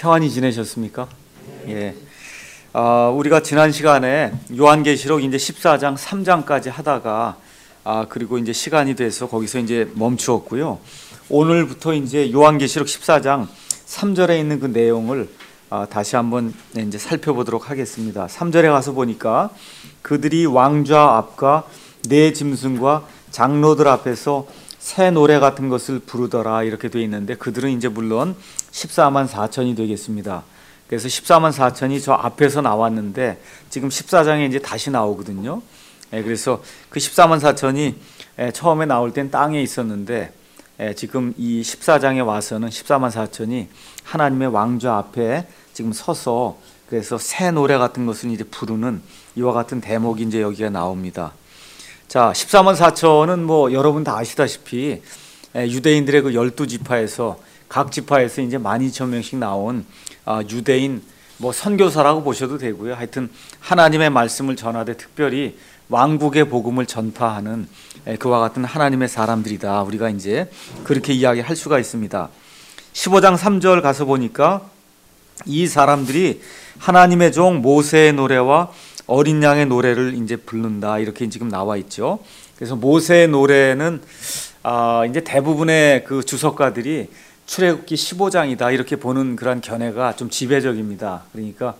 평안히 지내셨습니까? 예. 우리가 지난 시간에 요한계시록 이제 14장 3장까지 하다가 그리고 이제 시간이 돼서 거기서 이제 멈추었고요. 오늘부터 이제 요한계시록 14장 3절에 있는 그 내용을 다시 한번 이제 살펴보도록 하겠습니다. 3절에 가서 보니까 그들이 왕좌 앞과 네 짐승과 장로들 앞에서 새 노래 같은 것을 부르더라 이렇게 되어 있는데, 그들은 이제 물론 14만 4천이 되겠습니다. 그래서 14만 4천이 저 앞에서 나왔는데 지금 14장에 이제 다시 나오거든요. 그래서 그 14만 4천이 처음에 나올 땐 땅에 있었는데 지금 이 14장에 와서는 14만 4천이 하나님의 왕좌 앞에 지금 서서 그래서 새 노래 같은 것을 이제 부르는 이와 같은 대목이 이제 여기가 나옵니다. 자, 14만 4천은 뭐 여러분 다 아시다시피 유대인들의 그 12지파에서 각 지파에서 이제 12,000명씩 나온 유대인 뭐 선교사라고 보셔도 되고요. 하여튼 하나님의 말씀을 전하되 특별히 왕국의 복음을 전파하는 그와 같은 하나님의 사람들이다. 우리가 이제 그렇게 이야기할 수가 있습니다. 15장 3절 가서 보니까 이 사람들이 하나님의 종 모세의 노래와 어린 양의 노래를 이제 부른다 이렇게 지금 나와 있죠. 그래서 모세의 노래는 이제 대부분의 그 주석가들이 출애굽기 15장이다 이렇게 보는 그런 견해가 좀 지배적입니다. 그러니까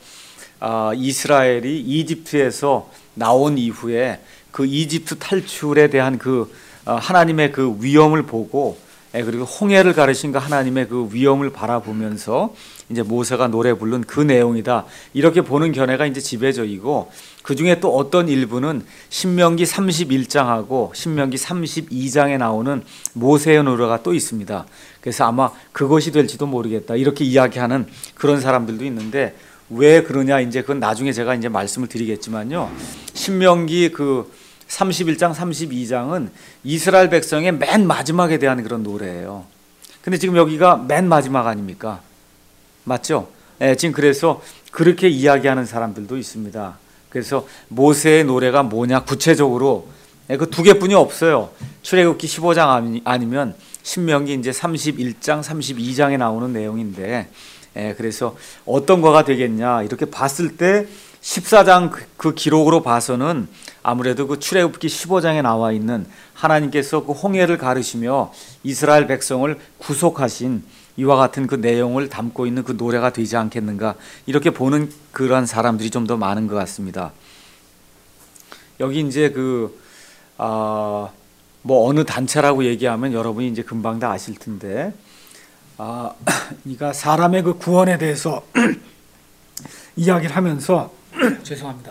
이스라엘이 이집트에서 나온 이후에 그 이집트 탈출에 대한 그 하나님의 그 위엄을 보고 그리고 홍해를 가르신 그 하나님의 그 위엄을 바라보면서 이제 모세가 노래 부른 그 내용이다 이렇게 보는 견해가 이제 지배적이고, 그 중에 또 어떤 일부는 신명기 31장하고 신명기 32장에 나오는 모세의 노래가 또 있습니다. 그래서 아마 그것이 될지도 모르겠다 이렇게 이야기하는 그런 사람들도 있는데, 왜 그러냐 이제 그건 나중에 제가 이제 말씀을 드리겠지만요. 신명기 그 31장 32장은 이스라엘 백성의 맨 마지막에 대한 그런 노래예요. 근데 지금 여기가 맨 마지막 아닙니까? 맞죠? 지금 그래서 그렇게 이야기하는 사람들도 있습니다. 그래서 모세의 노래가 뭐냐 구체적으로 그 두 개뿐이 없어요. 출애굽기 15장 아니면 신명기 이제 31장 32장에 나오는 내용인데, 그래서 어떤 거가 되겠냐 이렇게 봤을 때 14장 그 기록으로 봐서는 아무래도 그 출애굽기 15장에 나와 있는 하나님께서 그 홍해를 가르시며 이스라엘 백성을 구속하신 이와 같은 그 내용을 담고 있는 그 노래가 되지 않겠는가 이렇게 보는 그러한 사람들이 좀 더 많은 것 같습니다. 여기 이제 뭐 어느 단체라고 얘기하면 여러분이 이제 금방 다 아실 텐데, 그러니까 사람의 그 구원에 대해서 이야기를 하면서 죄송합니다.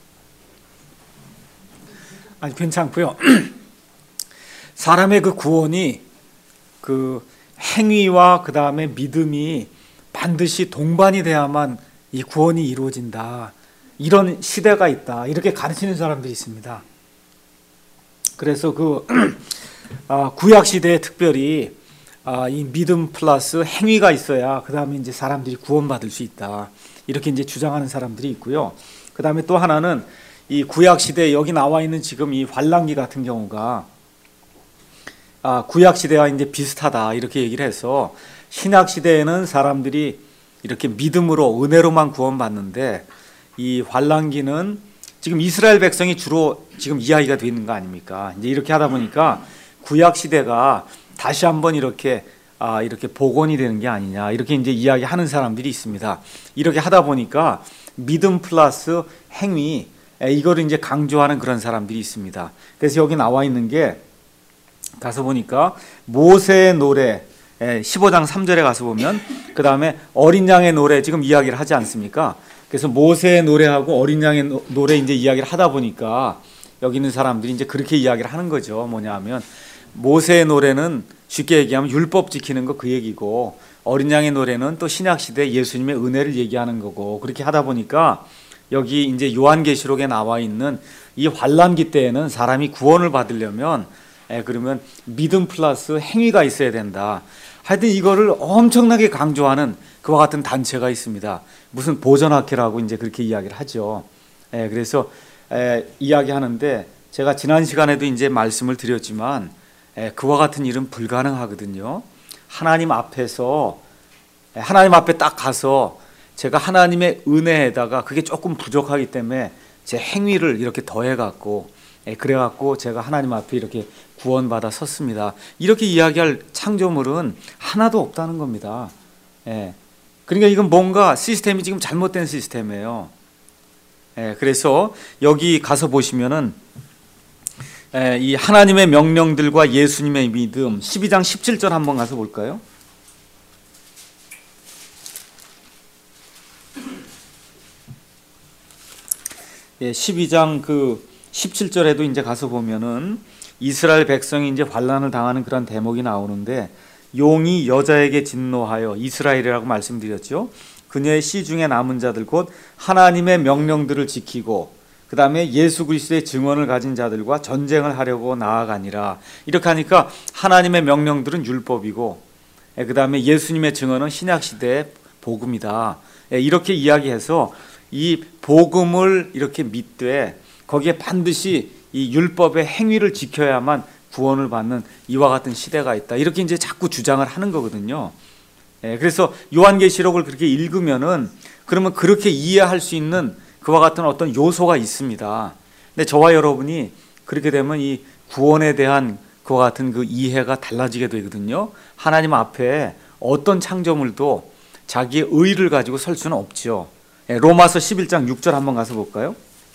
아니 괜찮고요. 사람의 그 구원이 그 행위와 그 다음에 믿음이 반드시 동반이 돼야만 이 구원이 이루어진다. 이런 시대가 있다. 이렇게 가르치는 사람들이 있습니다. 그래서 그 구약 시대에 특별히 이 믿음 플러스 행위가 있어야 그 다음에 이제 사람들이 구원받을 수 있다. 이렇게 이제 주장하는 사람들이 있고요. 그 다음에 또 하나는 이 구약 시대에 여기 나와 있는 지금 이 환란기 같은 경우가 구약 시대와 이제 비슷하다 이렇게 얘기를 해서, 신약 시대에는 사람들이 이렇게 믿음으로 은혜로만 구원받는데 이 환란기는 지금 이스라엘 백성이 주로 지금 이야기가 되는 거 아닙니까? 이제 이렇게 하다 보니까 구약 시대가 다시 한번 이렇게 복원이 되는 게 아니냐 이렇게 이제 이야기하는 사람들이 있습니다. 이렇게 하다 보니까 믿음 플러스 행위 이거를 이제 강조하는 그런 사람들이 있습니다. 그래서 여기 나와 있는 게 가서 보니까 모세의 노래 15장 3절에 가서 보면 그 다음에 어린 양의 노래 지금 이야기를 하지 않습니까? 그래서 모세의 노래하고 어린 양의 노래 이제 이야기를 하다 보니까 여기 있는 사람들이 이제 그렇게 이야기를 하는 거죠. 뭐냐면 모세의 노래는 쉽게 얘기하면 율법 지키는 거 그 얘기고, 어린 양의 노래는 또 신약 시대 예수님의 은혜를 얘기하는 거고, 그렇게 하다 보니까 여기 이제 요한계시록에 나와 있는 이 환란기 때에는 사람이 구원을 받으려면 그러면 믿음 플러스 행위가 있어야 된다. 하여튼 이거를 엄청나게 강조하는 그와 같은 단체가 있습니다. 무슨 보전학회라고 이제 그렇게 이야기를 하죠. 그래서 이야기하는데 제가 지난 시간에도 이제 말씀을 드렸지만 그와 같은 일은 불가능하거든요. 하나님 앞에서 하나님 앞에 딱 가서 제가 하나님의 은혜에다가 그게 조금 부족하기 때문에 제 행위를 이렇게 더해갖고 그래갖고 제가 하나님 앞에 이렇게 구원받아 섰습니다. 이렇게 이야기할 창조물은 하나도 없다는 겁니다. 그러니까 이건 뭔가 시스템이 지금 잘못된 시스템이에요. 그래서 여기 가서 보시면은 이 하나님의 명령들과 예수님의 믿음 12장 17절 한번 가서 볼까요? 예, 12장 그 17절에도 이제 가서 보면은 이스라엘 백성이 이제 환난을 당하는 그런 대목이 나오는데 용이 여자에게 진노하여 이스라엘이라고 말씀드렸죠. 그녀의 씨 중에 남은 자들 곧 하나님의 명령들을 지키고 그 다음에 예수 그리스도의 증언을 가진 자들과 전쟁을 하려고 나아가니라. 이렇게 하니까 하나님의 명령들은 율법이고 그 다음에 예수님의 증언은 신약시대의 복음이다. 이렇게 이야기해서 이 복음을 이렇게 믿되 거기에 반드시 이 율법의 행위를 지켜야만 구원을 받는 이와 같은 시대가 있다. 이렇게 이제 자꾸 주장을 하는 거거든요. 그래서 요한계시록을 그렇게 읽으면은 그러면 그렇게 이해할 수 있는 그와 같은 어떤 요소가 있습니다. 근데 저와 여러분이 그렇게 되면 이 구원에 대한 그와 같은 그 이해가 달라지게 되거든요. 하나님 앞에 어떤 창조물도 자기의 의를 가지고 설 수는 없죠. 로마서 11장 6절 한번 가서 볼까요?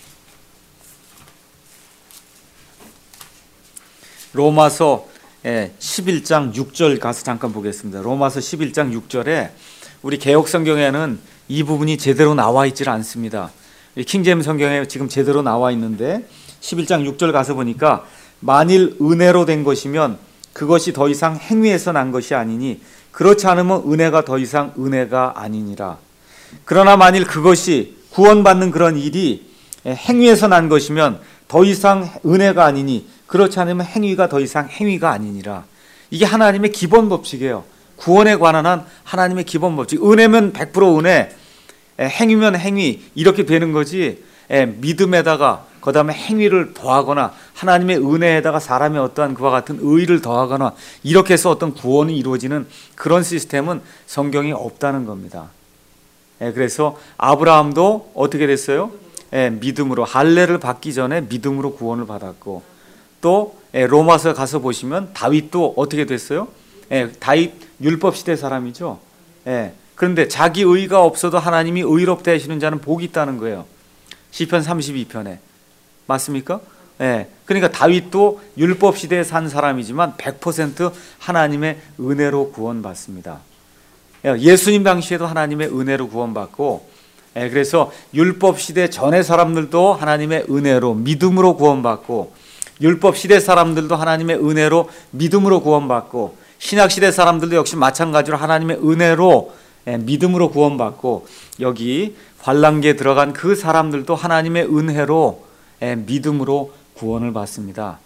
로마서 11장 6절 가서 잠깐 보겠습니다. 로마서 11장 6절에 우리 개역 성경에는 이 부분이 제대로 나와 있질 않습니다. 킹제임스 성경에 지금 제대로 나와 있는데 11장 6절 가서 보니까 만일 은혜로 된 것이면 그것이 더 이상 행위에서 난 것이 아니니 그렇지 않으면 은혜가 더 이상 은혜가 아니니라. 그러나 만일 그것이 구원받는 그런 일이 행위에서 난 것이면 더 이상 은혜가 아니니 그렇지 않으면 행위가 더 이상 행위가 아니니라. 이게 하나님의 기본 법칙이에요. 구원에 관한 하나님의 기본 법칙. 은혜면 100% 은혜, 행위면 행위 이렇게 되는 거지. 믿음에다가 그 다음에 행위를 더하거나 하나님의 은혜에다가 사람의 어떠한 그와 같은 의의를 더하거나 이렇게 해서 어떤 구원이 이루어지는 그런 시스템은 성경에 없다는 겁니다. 그래서 아브라함도 어떻게 됐어요? 믿음으로 할례를 받기 전에 믿음으로 구원을 받았고 또 로마서 가서 보시면 다윗도 어떻게 됐어요? 다윗 율법 시대 사람이죠. 그런데 자기 의가 없어도 하나님이 의롭다 하시는 자는 복이 있다는 거예요. 시편 32편에 맞습니까? 그러니까 다윗도 율법 시대에 산 사람이지만 100% 하나님의 은혜로 구원받습니다. 예수님 당시에도 하나님의 은혜로 구원받고 그래서 율법 시대 전의 사람들도 하나님의 은혜로 믿음으로 구원받고 율법 시대 사람들도 하나님의 은혜로 믿음으로 구원받고 신약 시대 사람들도 역시 마찬가지로 하나님의 은혜로 믿음으로 구원받고 여기 환난기에 들어간 그 사람들도 하나님의 은혜로 믿음으로 구원을 받습니다.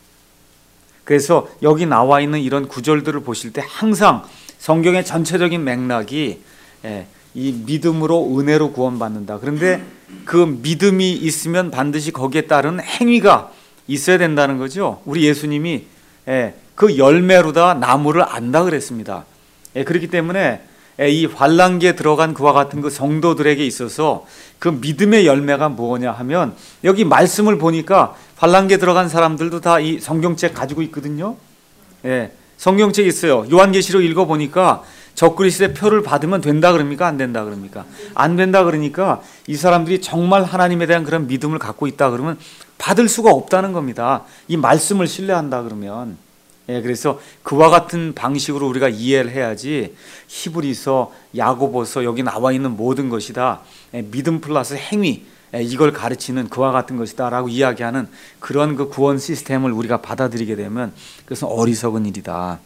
그래서 여기 나와 있는 이런 구절들을 보실 때 항상 성경의 전체적인 맥락이 이 믿음으로 은혜로 구원받는다. 그런데 그 믿음이 있으면 반드시 거기에 따른 행위가 있어야 된다는 거죠. 우리 예수님이 그 열매로다 나무를 안다 그랬습니다. 그렇기 때문에 이 환난기에 들어간 그와 같은 그 성도들에게 있어서 그 믿음의 열매가 뭐냐 하면 여기 말씀을 보니까 환난기에 들어간 사람들도 다 이 성경책 가지고 있거든요. 성경책 있어요. 요한계시록 읽어보니까 적그리스도의 표를 받으면 된다 그럽니까? 안 된다 그럽니까? 안 된다 그러니까 이 사람들이 정말 하나님에 대한 그런 믿음을 갖고 있다 그러면 받을 수가 없다는 겁니다. 이 말씀을 신뢰한다 그러면. 그래서 그와 같은 방식으로 우리가 이해를 해야지 히브리서, 야고보서 여기 나와 있는 모든 것이 다 믿음 플러스 행위 이걸 가르치는 그와 같은 것이다 라고 이야기하는 그런 그 구원 시스템을 우리가 받아들이게 되면 그것은 어리석은 일이다.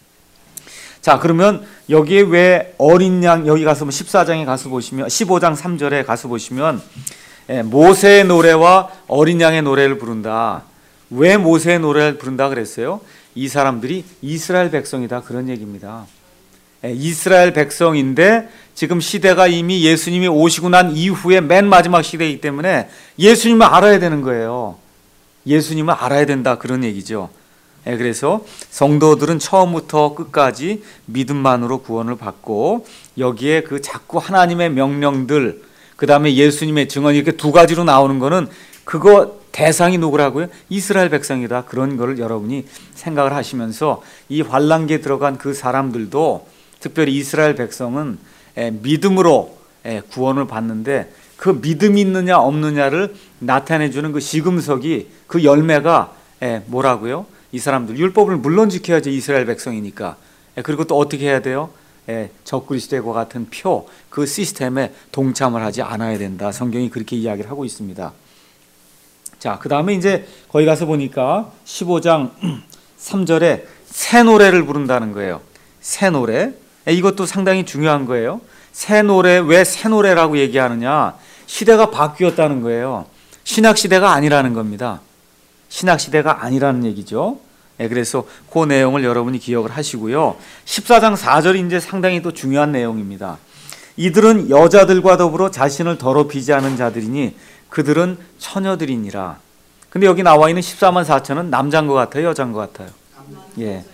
자, 그러면 여기에 왜 어린 양, 여기 가서 14장에 가서 보시면 15장 3절에 가서 보시면 모세의 노래와 어린 양의 노래를 부른다. 왜 모세의 노래를 부른다 그랬어요? 이 사람들이 이스라엘 백성이다 그런 얘기입니다. 이스라엘 백성인데 지금 시대가 이미 예수님이 오시고 난 이후에 맨 마지막 시대이기 때문에 예수님을 알아야 되는 거예요. 예수님을 알아야 된다 그런 얘기죠. 그래서 성도들은 처음부터 끝까지 믿음만으로 구원을 받고 여기에 그 자꾸 하나님의 명령들 그 다음에 예수님의 증언 이렇게 두 가지로 나오는 거는 그거 대상이 누구라고요? 이스라엘 백성이다. 그런 거를 여러분이 생각을 하시면서 이 환란기에 들어간 그 사람들도 특별히 이스라엘 백성은 믿음으로 구원을 받는데 그 믿음이 있느냐 없느냐를 나타내주는 그 시금석이 그 열매가 뭐라고요? 이 사람들 율법을 물론 지켜야죠. 이스라엘 백성이니까. 그리고 또 어떻게 해야 돼요? 적그리스도와 같은 표 그 시스템에 동참을 하지 않아야 된다. 성경이 그렇게 이야기를 하고 있습니다. 자, 그 다음에 이제 거기 가서 보니까 15장 3절에 새 노래를 부른다는 거예요. 새 노래. 이것도 상당히 중요한 거예요. 새 노래, 왜 새 노래라고 얘기하느냐? 시대가 바뀌었다는 거예요. 신약 시대가 아니라는 겁니다. 신약 시대가 아니라는 얘기죠. 그래서 그 내용을 여러분이 기억을 하시고요. 14장 4절이 이제 상당히 또 중요한 내용입니다. 이들은 여자들과 더불어 자신을 더럽히지 않은 자들이니 그들은 처녀들이니라. 근데 여기 나와 있는 14만 4천은 남자인 것 같아요? 여자인 것 같아요? 예.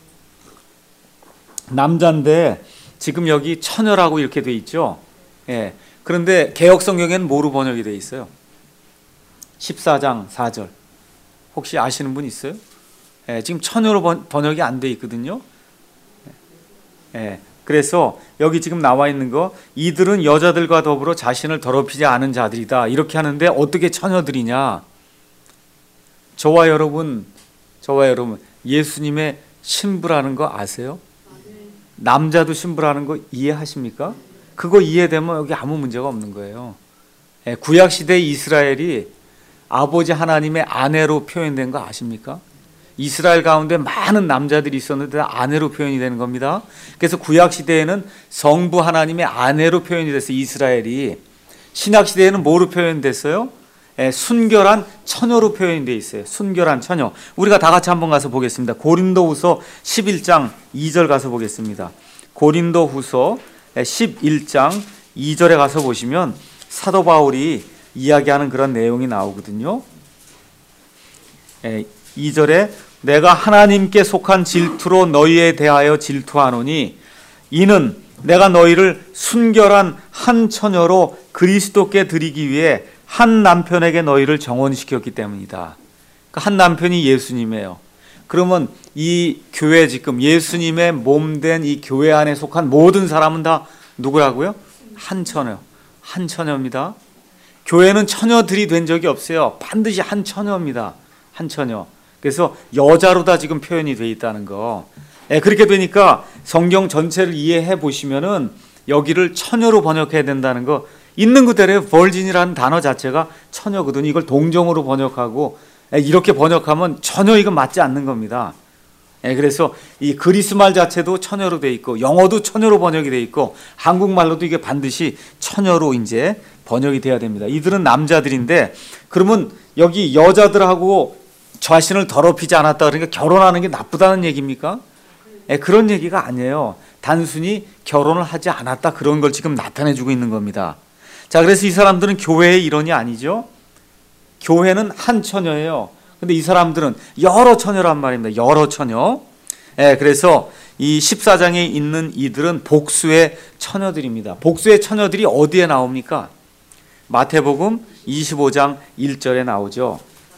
남자인데 지금 여기 처녀라고 이렇게 돼 있죠. 예. 그런데 개역 성경에는 뭐로 번역이 돼 있어요? 14장 4절. 혹시 아시는 분 있어요? 예, 지금 처녀로 번역이 안 돼 있거든요. 예. 그래서 여기 지금 나와 있는 거 이들은 여자들과 더불어 자신을 더럽히지 않은 자들이다. 이렇게 하는데 어떻게 처녀들이냐? 저와 여러분 예수님의 신부라는 거 아세요? 남자도 신부라는 거 이해하십니까? 그거 이해되면 여기 아무 문제가 없는 거예요. 구약시대 이스라엘이 아버지 하나님의 아내로 표현된 거 아십니까? 이스라엘 가운데 많은 남자들이 있었는데 아내로 표현이 되는 겁니다. 그래서 구약시대에는 성부 하나님의 아내로 표현이 됐어요. 이스라엘이. 신약시대에는 뭐로 표현됐어요? 순결한 처녀로 표현이 되어 있어요. 순결한 처녀. 우리가 다 같이 한번 가서 보겠습니다. 고린도후서 11장 2절 가서 보겠습니다. 고린도후서 11장 2절에 가서 보시면 사도 바울이 이야기하는 그런 내용이 나오거든요. 2절에 내가 하나님께 속한 질투로 너희에 대하여 질투하노니 이는 내가 너희를 순결한 한 처녀로 그리스도께 드리기 위해 한 남편에게 너희를 정혼시켰기 때문이다. 한 남편이 예수님이에요. 그러면 이 교회 지금 예수님의 몸된 이 교회 안에 속한 모든 사람은 다 누구라고요? 한 처녀. 한 처녀입니다. 교회는 처녀들이 된 적이 없어요. 반드시 한 처녀입니다. 한 처녀. 그래서 여자로 다 지금 표현이 되어 있다는 거. 그렇게 되니까 성경 전체를 이해해 보시면은 여기를 처녀로 번역해야 된다는 거 있는 그대로 virgin이라는 단어 자체가 처녀거든요. 이걸 동정으로 번역하고 이렇게 번역하면 전혀 이건 맞지 않는 겁니다. 그래서 이 그리스 말 자체도 처녀로 돼 있고 영어도 처녀로 번역이 돼 있고 한국말로도 이게 반드시 처녀로 이제 번역이 돼야 됩니다. 이들은 남자들인데 그러면 여기 여자들하고 자신을 더럽히지 않았다 그러니까 결혼하는 게 나쁘다는 얘기입니까? 그런 얘기가 아니에요. 단순히 결혼을 하지 않았다 그런 걸 지금 나타내주고 있는 겁니다. 자, 그래서 이 사람들은 교회의 일원이 아니죠. 교회는 한 처녀예요. 근데 이 사람들은 여러 처녀란 말입니다. 여러 처녀. 그래서 이 14장에 있는 이들은 복수의 처녀들입니다. 복수의 처녀들이 어디에 나옵니까? 마태복음 25장 1절에 나오죠.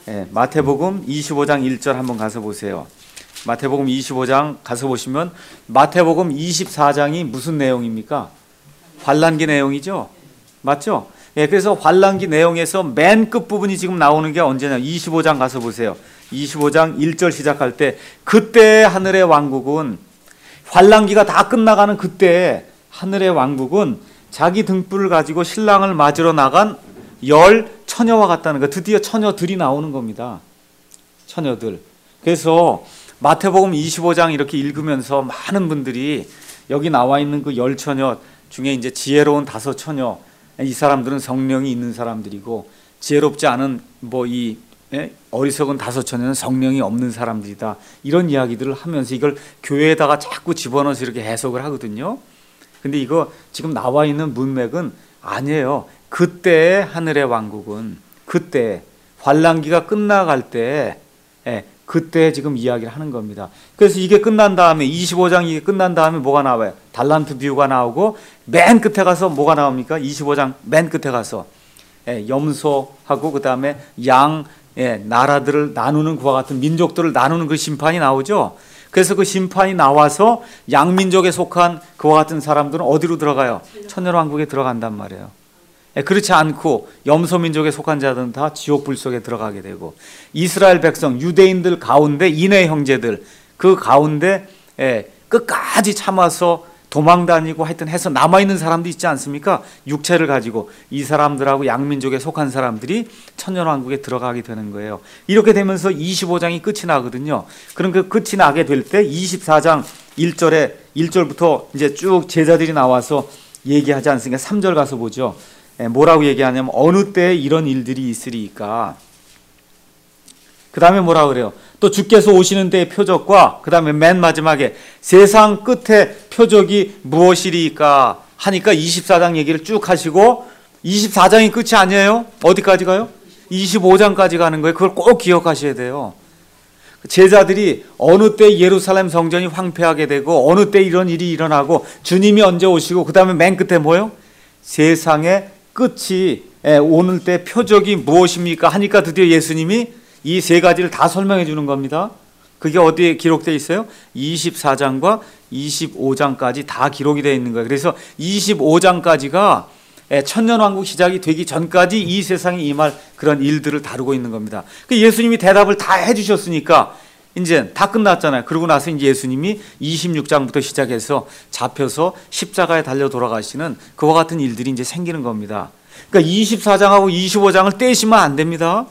마태복음 25장 1절 한번 가서 보세요. 마태복음 25장 가서 보시면 마태복음 24장이 무슨 내용입니까? 환란기 내용이죠. 맞죠? 그래서 환란기 내용에서 맨 끝부분이 지금 나오는 게 언제냐? 25장 가서 보세요. 25장 1절 시작할 때 그때 하늘의 왕국은 환란기가 다 끝나가는 그때 하늘의 왕국은 자기 등불을 가지고 신랑을 맞으러 나간 열 처녀와 같다는 거. 드디어 처녀들이 나오는 겁니다. 처녀들. 그래서 마태복음 25장 이렇게 읽으면서 많은 분들이 여기 나와 있는 그 열 처녀 중에 이제 지혜로운 다섯 처녀, 이 사람들은 성령이 있는 사람들이고 지혜롭지 않은 이 어리석은 다섯 처녀는 성령이 없는 사람들이다. 이런 이야기들을 하면서 이걸 교회에다가 자꾸 집어넣어서 이렇게 해석을 하거든요. 근데 이거 지금 나와 있는 문맥은 아니에요. 그때 하늘의 왕국은 그때 환란기가 끝나갈 때 그때 지금 이야기를 하는 겁니다. 그래서 이게 끝난 다음에 25장 이게 끝난 다음에 뭐가 나와요? 달란트 비유가 나오고 맨 끝에 가서 뭐가 나옵니까? 25장 맨 끝에 가서 염소하고 그 다음에 양 나라들을 나누는 그와 같은 민족들을 나누는 그 심판이 나오죠. 그래서 그 심판이 나와서 양민족에 속한 그와 같은 사람들은 어디로 들어가요? 천년왕국에 들어간단 말이에요. 그렇지 않고 염소민족에 속한 자들은 다 지옥불 속에 들어가게 되고, 이스라엘 백성 유대인들 가운데 이내 형제들 그 가운데 끝까지 참아서 도망다니고 하여튼 해서 남아있는 사람도 있지 않습니까? 육체를 가지고 이 사람들하고 양민족에 속한 사람들이 천년왕국에 들어가게 되는 거예요. 이렇게 되면서 25장이 끝이 나거든요. 그럼 그 끝이 나게 될 때 24장 1절부터 이제 쭉 제자들이 나와서 얘기하지 않습니까? 3절 가서 보죠. 뭐라고 얘기하냐면 어느 때에 이런 일들이 있으리까. 그 다음에 뭐라 그래요? 또 주께서 오시는 때의 표적과 그 다음에 맨 마지막에 세상 끝에 표적이 무엇이리까 하니까 24장 얘기를 쭉 하시고 24장이 끝이 아니에요. 어디까지 가요? 25장까지 가는 거예요. 그걸 꼭 기억하셔야 돼요. 제자들이 어느 때 예루살렘 성전이 황폐하게 되고 어느 때 이런 일이 일어나고 주님이 언제 오시고 그 다음에 맨 끝에 뭐예요? 세상의 끝이 오는 때 표적이 무엇입니까 하니까 드디어 예수님이 이 세 가지를 다 설명해 주는 겁니다. 그게 어디에 기록되어 있어요? 24장과 25장까지 다 기록이 되어 있는 거예요. 그래서 25장까지가 천년왕국 시작이 되기 전까지 이 세상에 임할 그런 일들을 다루고 있는 겁니다. 예수님이 대답을 다 해주셨으니까 이제 다 끝났잖아요. 그러고 나서 이제 예수님이 26장부터 시작해서 잡혀서 십자가에 달려 돌아가시는 그와 같은 일들이 이제 생기는 겁니다. 그러니까 24장하고 25장을 떼시면 안 됩니다.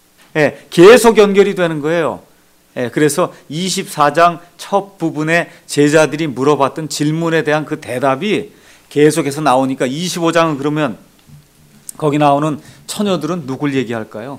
계속 연결이 되는 거예요. 그래서 24장 첫 부분에 제자들이 물어봤던 질문에 대한 그 대답이 계속해서 나오니까 25장은 그러면 거기 나오는 처녀들은 누굴 얘기할까요?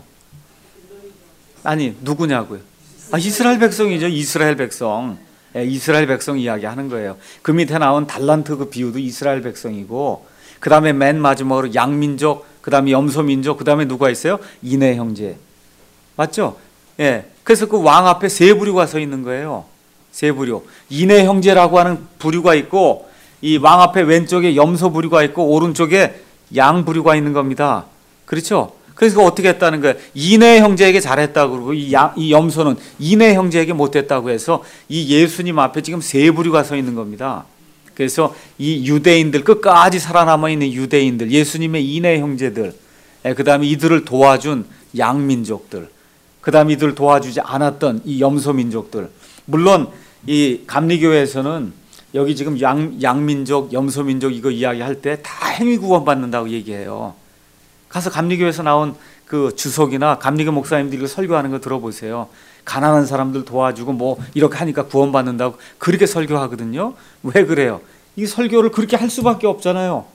아니, 누구냐고요? 이스라엘 백성이죠. 이스라엘 백성. 이스라엘 백성 이야기하는 거예요. 그 밑에 나온 달란트 그 비유도 이스라엘 백성이고, 그 다음에 맨 마지막으로 양민족, 그 다음에 염소민족, 그 다음에 누가 있어요? 이내 형제. 맞죠? 그래서 그 왕 앞에 세 부류가 서 있는 거예요. 세 부류. 이내 형제라고 하는 부류가 있고, 이 왕 앞에 왼쪽에 염소 부류가 있고, 오른쪽에 양 부류가 있는 겁니다. 그렇죠? 그래서 어떻게 했다는 거예요? 이내 형제에게 잘했다고 그러고, 이 염소는 이내 형제에게 못했다고 해서 이 예수님 앞에 지금 세 부류가 서 있는 겁니다. 그래서 이 유대인들, 끝까지 살아남아 있는 유대인들, 예수님의 이내 형제들, 그 다음에 이들을 도와준 양민족들, 그 다음에 이들을 도와주지 않았던 이 염소민족들. 물론 이 감리교회에서는 여기 지금 양민족, 염소민족 이거 이야기할 때 다 행위구원 받는다고 얘기해요. 가서 감리교회에서 나온 그 주석이나 감리교 목사님들이 설교하는 거 들어보세요. 가난한 사람들 도와주고 뭐 이렇게 하니까 구원받는다고 그렇게 설교하거든요. 왜 그래요? 이 설교를 그렇게 할 수밖에 없잖아요.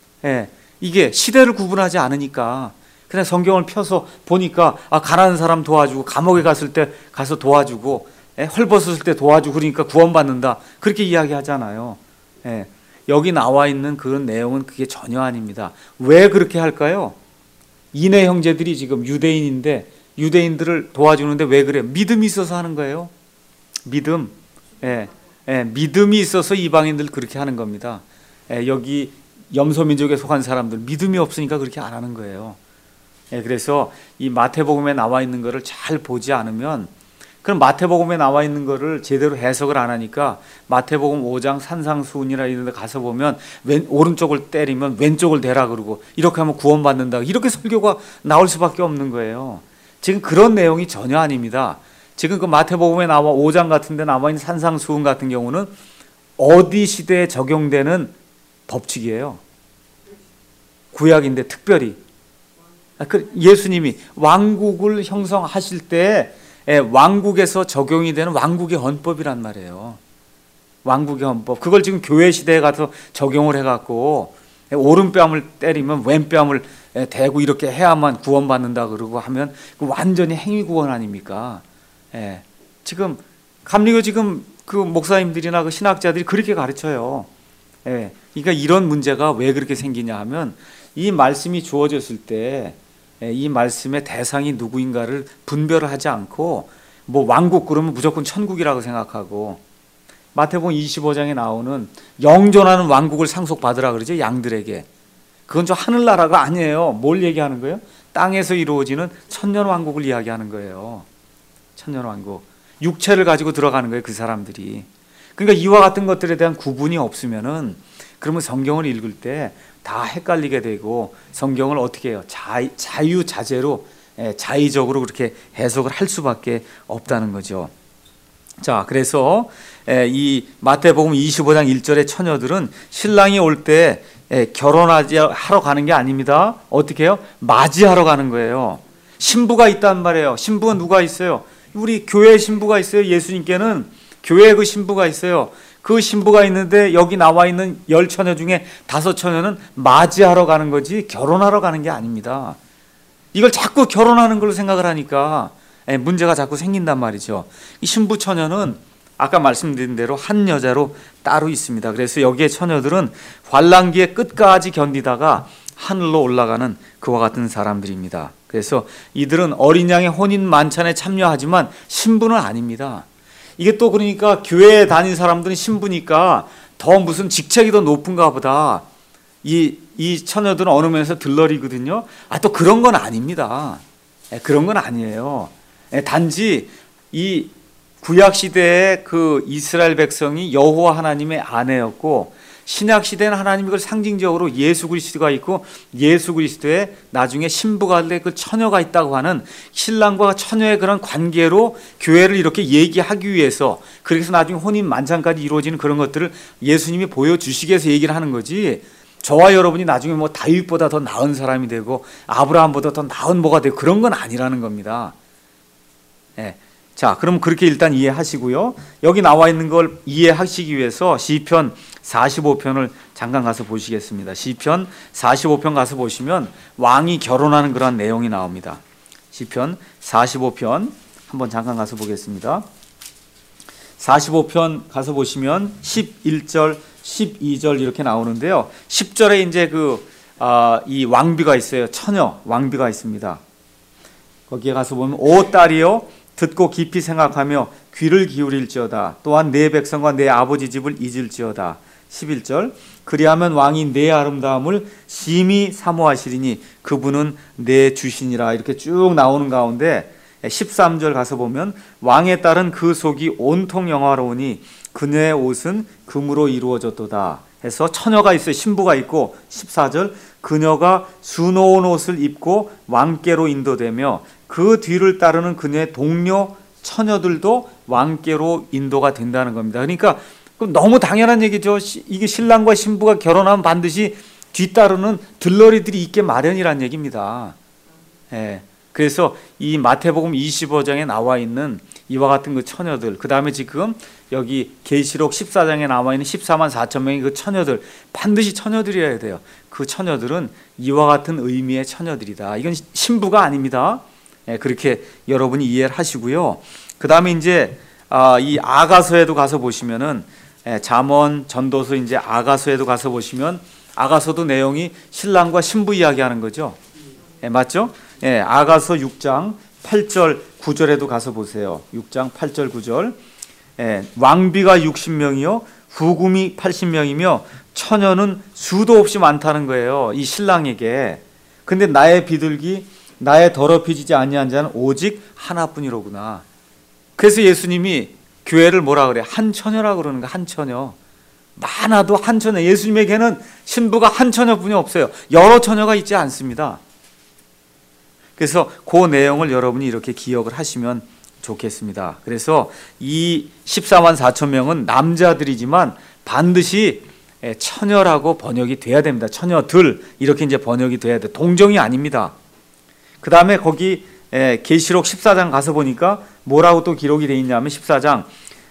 이게 시대를 구분하지 않으니까. 그냥 성경을 펴서 보니까 가난한 사람 도와주고 감옥에 갔을 때 가서 도와주고 헐벗었을 때 도와주고 그러니까 구원받는다. 그렇게 이야기하잖아요. 여기 나와 있는 그런 내용은 그게 전혀 아닙니다. 왜 그렇게 할까요? 이내 형제들이 지금 유대인인데 유대인들을 도와주는데 왜 그래요? 믿음이 있어서 하는 거예요. 믿음. 믿음이 있어서 이방인들 그렇게 하는 겁니다. 여기 염소민족에 속한 사람들 믿음이 없으니까 그렇게 안 하는 거예요. 그래서 이 마태복음에 나와 있는 거를 잘 보지 않으면, 그럼 마태복음에 나와 있는 거를 제대로 해석을 안 하니까 마태복음 5장 산상수훈이나 이런 데 가서 보면 오른쪽을 때리면 왼쪽을 대라 그러고 이렇게 하면 구원받는다, 이렇게 설교가 나올 수밖에 없는 거예요. 지금 그런 내용이 전혀 아닙니다. 지금 그 마태복음에 나와 5장 같은 데 나와 있는 산상수훈 같은 경우는 어디 시대에 적용되는 법칙이에요. 구약인데 특별히 예수님이 왕국을 형성하실 때 왕국에서 적용이 되는 왕국의 헌법이란 말이에요. 왕국의 헌법. 그걸 지금 교회 시대에 가서 적용을 해갖고 오른뺨을 때리면 왼뺨을 대고 이렇게 해야만 구원받는다 그러고 하면 완전히 행위구원 아닙니까? 지금 감리교 지금 그 목사님들이나 그 신학자들이 그렇게 가르쳐요. 그러니까 이런 문제가 왜 그렇게 생기냐 하면 이 말씀이 주어졌을 때 이 말씀의 대상이 누구인가를 분별을 하지 않고 뭐 왕국 그러면 무조건 천국이라고 생각하고, 마태복음 25장에 나오는 영존하는 왕국을 상속받으라 그러죠, 양들에게. 그건 좀 하늘나라가 아니에요. 뭘 얘기하는 거예요? 땅에서 이루어지는 천년왕국을 이야기하는 거예요. 천년왕국. 육체를 가지고 들어가는 거예요, 그 사람들이. 그러니까 이와 같은 것들에 대한 구분이 없으면은, 그러면 성경을 읽을 때 다 헷갈리게 되고, 성경을 어떻게 해요? 자유자재로, 자의적으로 그렇게 해석을 할 수밖에 없다는 거죠. 자, 그래서 이 마태복음 25장 1절의 처녀들은 신랑이 올 때 결혼하러 가는 게 아닙니다. 어떻게 해요? 맞이하러 가는 거예요. 신부가 있단 말이에요. 신부가 누가 있어요? 우리 교회 신부가 있어요. 예수님께는 교회에 그 신부가 있어요. 그 신부가 있는데 여기 나와 있는 10처녀 중에 5처녀는 맞이하러 가는 거지 결혼하러 가는 게 아닙니다. 이걸 자꾸 결혼하는 걸로 생각을 하니까 문제가 자꾸 생긴단 말이죠. 이 신부 처녀는 아까 말씀드린 대로 한 여자로 따로 있습니다. 그래서 여기에 처녀들은 환란기의 끝까지 견디다가 하늘로 올라가는 그와 같은 사람들입니다. 그래서 이들은 어린 양의 혼인 만찬에 참여하지만 신부는 아닙니다. 이게 또 그러니까 교회에 다닌 사람들은 신부니까 더 무슨 직책이 더 높은가 보다. 이 처녀들은 어느 면에서 들러리거든요. 또 그런 건 아닙니다. 그런 건 아니에요. 단지 이 구약 시대의 그 이스라엘 백성이 여호와 하나님의 아내였고, 신약 시대는 하나님이 그걸 상징적으로 예수 그리스도가 있고, 예수 그리스도에 나중에 신부가 될 그 처녀가 있다고 하는 신랑과 처녀의 그런 관계로 교회를 이렇게 얘기하기 위해서, 그래서 나중에 혼인 만찬까지 이루어지는 그런 것들을 예수님이 보여주시기 위해서 얘기를 하는 거지, 저와 여러분이 나중에 뭐 다윗보다 더 나은 사람이 되고 아브라함보다 더 나은 뭐가 되고 그런 건 아니라는 겁니다. 자, 그럼 그렇게 일단 이해하시고요. 여기 나와 있는 걸 이해하시기 위해서 시편 45편을 잠깐 가서 보시겠습니다. 시편 45편 가서 보시면 왕이 결혼하는 그런 내용이 나옵니다. 시편 45편 한번 잠깐 가서 보겠습니다. 45편 가서 보시면 11절, 12절 이렇게 나오는데요. 10절에 이제 이 왕비가 있어요. 처녀 왕비가 있습니다. 거기에 가서 보면 오 딸이여 듣고 깊이 생각하며 귀를 기울일지어다. 또한 내 백성과 내 아버지 집을 잊을지어다. 11절 그리하면 왕이 내 아름다움을 심히 사모하시리니 그분은 내 주신이라. 이렇게 쭉 나오는 가운데 13절 가서 보면 왕의 딸은 그 속이 온통 영화로우니 그녀의 옷은 금으로 이루어졌도다 해서 처녀가 있어요. 신부가 있고 14절 그녀가 수놓은 옷을 입고 왕께로 인도되며 그 뒤를 따르는 그녀의 동료 처녀들도 왕께로 인도가 된다는 겁니다. 그러니까 너무 당연한 얘기죠. 이게 신랑과 신부가 결혼하면 반드시 뒤따르는 들러리들이 있게 마련이란 얘기입니다. 그래서 이 마태복음 25장에 나와 있는 이와 같은 그 처녀들, 그 다음에 지금 여기 계시록 14장에 나와 있는 14만 4천 명의 그 처녀들, 반드시 처녀들이어야 돼요. 그 처녀들은 이와 같은 의미의 처녀들이다. 이건 신부가 아닙니다. 그렇게 여러분이 이해를 하시고요. 그 다음에 이제 이 아가서에도 가서 보시면은 잠언, 전도서 이제 아가서에도 가서 보시면 아가서도 내용이 신랑과 신부 이야기하는 거죠. 맞죠? 아가서 6장 8절 9절에도 가서 보세요. 6장 8절 9절 왕비가 60명이요 후금이 80명이며 처녀는 수도 없이 많다는 거예요. 이 신랑에게. 근데 나의 비둘기 나의 더럽혀지지 아니한 자는 오직 하나뿐이로구나. 그래서 예수님이 교회를 뭐라 그래? 한 처녀라고 그러는 거야. 한 처녀. 많아도 한 처녀. 예수님에게는 신부가 한 처녀뿐이 없어요. 여러 처녀가 있지 않습니다. 그래서 그 내용을 여러분이 이렇게 기억을 하시면 좋겠습니다. 그래서 이 14만 4천 명은 남자들이지만 반드시 처녀라고 번역이 돼야 됩니다. 처녀들 이렇게 이제 번역이 돼야 돼. 동정이 아닙니다. 그 다음에 거기 계시록 14장 가서 보니까 뭐라고 또 기록이 되어 있냐면 14장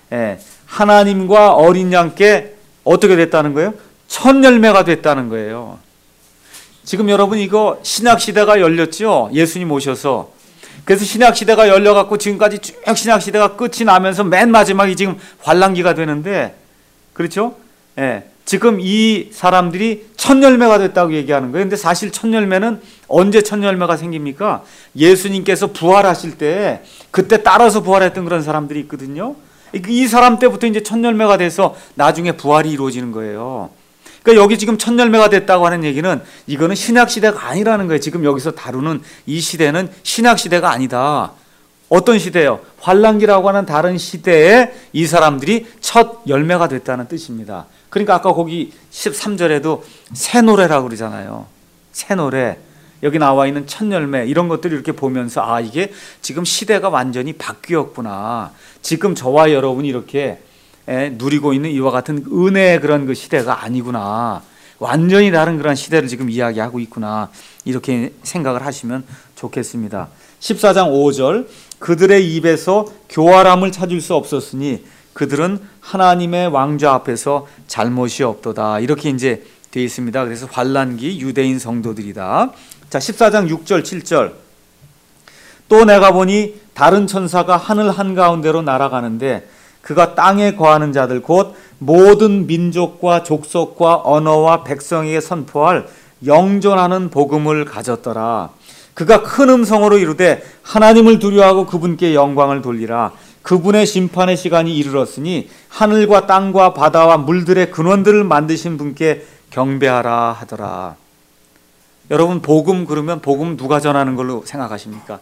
하나님과 어린 양께 어떻게 됐다는 거예요? 첫 열매가 됐다는 거예요. 지금 여러분 이거 신약시대가 열렸죠? 예수님 오셔서. 그래서 신약시대가 열려갖고 지금까지 쭉 신약시대가 끝이 나면서 맨 마지막이 지금 환란기가 되는데, 그렇죠? 지금 이 사람들이 첫 열매가 됐다고 얘기하는 거예요. 근데 사실 첫 열매는 언제 첫 열매가 생깁니까? 예수님께서 부활하실 때 그때 따라서 부활했던 그런 사람들이 있거든요. 이 사람 때부터 이제 첫 열매가 돼서 나중에 부활이 이루어지는 거예요. 그러니까 여기 지금 첫 열매가 됐다고 하는 얘기는 이거는 신약 시대가 아니라는 거예요. 지금 여기서 다루는 이 시대는 신약 시대가 아니다. 어떤 시대예요? 환란기라고 하는 다른 시대에 이 사람들이 첫 열매가 됐다는 뜻입니다. 그러니까 아까 거기 13절에도 새 노래라고 그러잖아요. 새 노래. 여기 나와 있는 첫 열매 이런 것들을 이렇게 보면서 아, 이게 지금 시대가 완전히 바뀌었구나. 지금 저와 여러분이 이렇게 누리고 있는 이와 같은 은혜의 그런 그 시대가 아니구나. 완전히 다른 그런 시대를 지금 이야기하고 있구나. 이렇게 생각을 하시면 좋겠습니다. 14장 5절 그들의 입에서 교활함을 찾을 수 없었으니 그들은 하나님의 왕좌 앞에서 잘못이 없도다. 이렇게 이제 되어 있습니다. 그래서 환란기 유대인 성도들이다. 자, 14장 6절 7절 또 내가 보니 다른 천사가 하늘 한가운데로 날아가는데 그가 땅에 거하는 자들 곧 모든 민족과 족속과 언어와 백성에게 선포할 영존하는 복음을 가졌더라. 그가 큰 음성으로 이르되 하나님을 두려워하고 그분께 영광을 돌리라. 그분의 심판의 시간이 이르렀으니 하늘과 땅과 바다와 물들의 근원들을 만드신 분께 경배하라 하더라. 여러분 복음 그러면 복음 누가 전하는 걸로 생각하십니까?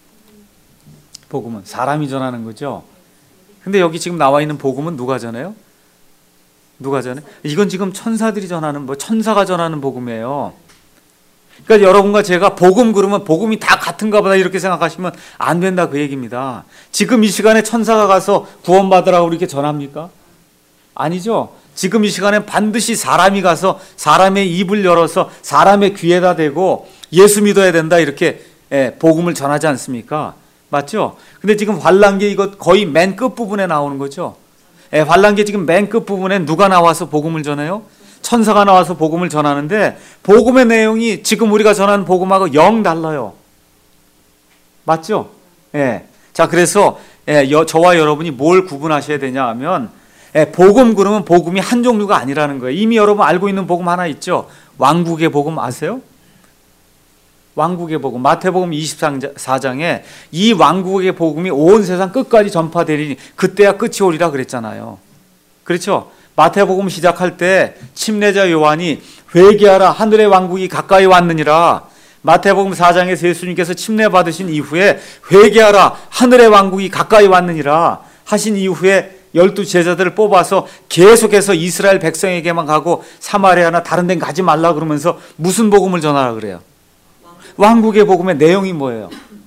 복음은 사람이 전하는 거죠. 근데 여기 지금 나와 있는 복음은 누가 전해요? 누가 전해? 이건 지금 천사들이 전하는 천사가 전하는 복음이에요. 그러니까 여러분과 제가 복음 그러면 복음이 다 같은가 보다 이렇게 생각하시면 안 된다 그 얘기입니다. 지금 이 시간에 천사가 가서 구원받으라고 이렇게 전합니까? 아니죠. 지금 이 시간에 반드시 사람이 가서 사람의 입을 열어서 사람의 귀에다 대고 예수 믿어야 된다 이렇게 복음을 전하지 않습니까? 맞죠? 근데 지금 환란기 이거 거의 맨 끝부분에 나오는 거죠. 환란기 지금 맨 끝부분에 누가 나와서 복음을 전해요? 천사가 나와서 복음을 전하는데 복음의 내용이 지금 우리가 전하는 복음하고 영 달라요. 맞죠? 자, 그래서 저와 여러분이 뭘 구분하셔야 되냐 하면 복음 그러면 복음이 한 종류가 아니라는 거예요. 이미 여러분 알고 있는 복음 하나 있죠? 왕국의 복음 아세요? 왕국의 복음 마태복음 24장에 이 왕국의 복음이 온 세상 끝까지 전파되리니 그때야 끝이 오리라 그랬잖아요. 그렇죠? 마태복음 시작할 때 침례자 요한이 회개하라 하늘의 왕국이 가까이 왔느니라. 마태복음 4장에서 예수님께서 침례 받으신 이후에 회개하라 하늘의 왕국이 가까이 왔느니라 하신 이후에 12 제자들을 뽑아서 계속해서 이스라엘 백성에게만 가고 사마리아나 다른 데는 가지 말라 그러면서 무슨 복음을 전하라 그래요? 왕국의 복음의 내용이 뭐예요?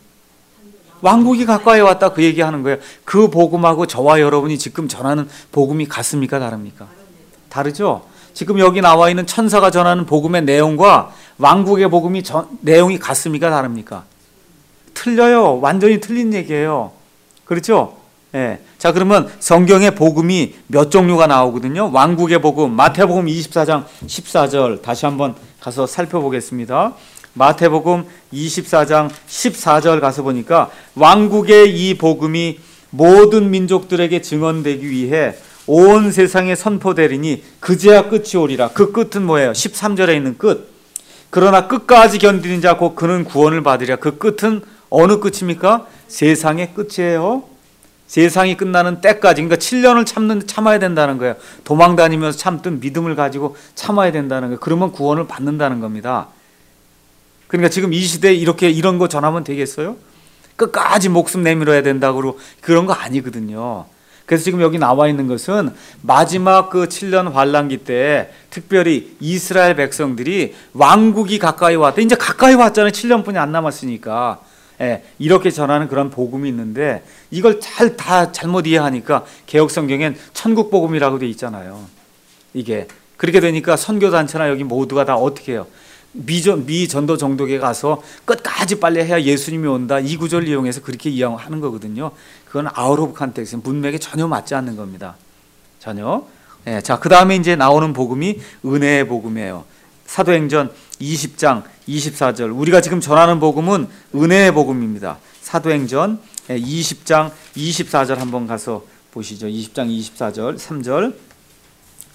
왕국이 가까이 왔다 그 얘기하는 거예요. 그 복음하고 저와 여러분이 지금 전하는 복음이 같습니까? 다릅니까? 다르죠? 지금 여기 나와 있는 천사가 전하는 복음의 내용과 왕국의 복음이 내용이 같습니까? 다릅니까? 틀려요. 완전히 틀린 얘기예요. 그렇죠? 자, 그러면 성경의 복음이 몇 종류가 나오거든요. 왕국의 복음, 마태복음 24장 14절 다시 한번 가서 살펴보겠습니다. 마태복음 24장 14절 가서 보니까 왕국의 이 복음이 모든 민족들에게 증언되기 위해 온 세상에 선포되리니 그제야 끝이 오리라. 그 끝은 뭐예요? 13절에 있는 끝. 그러나 끝까지 견디는 자 곧 그는 구원을 받으리라. 그 끝은 어느 끝입니까? 세상의 끝이에요. 세상이 끝나는 때까지, 그러니까 7년을 참아야 된다는 거예요. 도망 다니면서 참든 믿음을 가지고 참아야 된다는 거예요. 그러면 구원을 받는다는 겁니다. 그러니까 지금 이 시대에 이런 거 전하면 되겠어요? 끝까지 목숨 내밀어야 된다고 그런 거 아니거든요. 그래서 지금 여기 나와 있는 것은 마지막 그 7년 환란기 때 특별히 이스라엘 백성들이 왕국이 가까이 왔다. 이제 가까이 왔잖아요. 7년뿐이 안 남았으니까. 이렇게 전하는 그런 복음이 있는데 이걸 다 잘못 이해하니까 개혁 성경엔 천국 복음이라고 돼 있잖아요. 이게 그렇게 되니까 선교단체나 여기 모두가 다 어떻게 해요? 미 전도 정독에 가서 끝까지 빨리 해야 예수님이 온다. 이 구절을 이용해서 그렇게 이해하는 거거든요. 그건 아웃 오브 컨텍스트, 문맥에 전혀 맞지 않는 겁니다. 전혀. 자, 그 다음에 이제 나오는 복음이 은혜의 복음이에요. 사도행전 20장 24절. 우리가 지금 전하는 복음은 은혜의 복음입니다. 사도행전 20장 24절 한번 가서 보시죠. 20장 24절 3절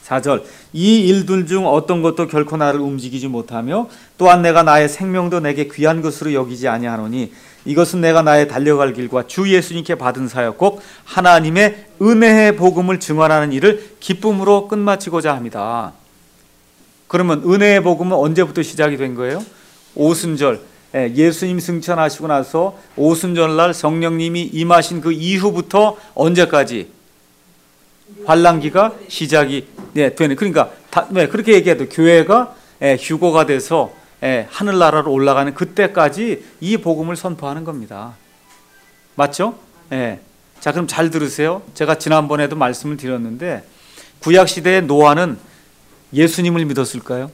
4절 이 일들 중 어떤 것도 결코 나를 움직이지 못하며 또한 내가 나의 생명도 내게 귀한 것으로 여기지 아니하노니 이것은 내가 나의 달려갈 길과 주 예수님께 받은 사역 곧 하나님의 은혜의 복음을 증언하는 일을 기쁨으로 끝마치고자 합니다. 그러면 은혜의 복음은 언제부터 시작이 된 거예요? 오순절 예수님 승천하시고 나서 오순절날 성령님이 임하신 그 이후부터 언제까지 환란기가 시작이 되는. 그러니까 그렇게 얘기해도 교회가 휴거가 돼서 하늘나라로 올라가는 그때까지 이 복음을 선포하는 겁니다. 맞죠? 자, 그럼 잘 들으세요. 제가 지난번에도 말씀을 드렸는데 구약 시대의 노아는 예수님을 믿었을까요?